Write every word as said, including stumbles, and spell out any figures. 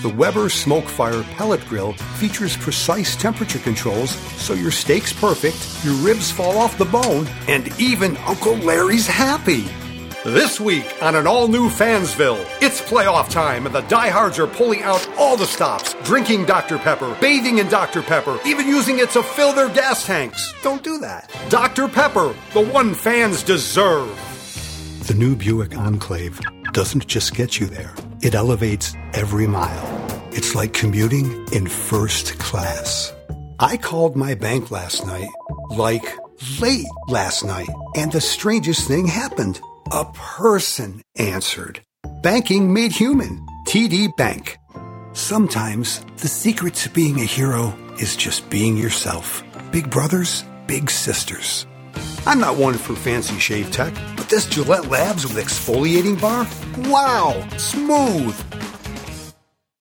The Weber Smokefire Pellet Grill features precise temperature controls so your steak's perfect, your ribs fall off the bone, and even Uncle Larry's happy. This week on an all-new Fansville, it's playoff time and the diehards are pulling out all the stops, drinking Doctor Pepper, bathing in Doctor Pepper, even using it to fill their gas tanks. Don't do that. Doctor Pepper, the one fans deserve. The new Buick Enclave doesn't just get you there. It elevates every mile. It's like commuting in first class. I called my bank last night, like late last night, and the strangest thing happened. A person answered. Banking made human. T D Bank. Sometimes the secret to being a hero is just being yourself. Big brothers, big sisters. I'm not one for fancy shave tech, but this Gillette Labs with exfoliating bar? Wow, smooth.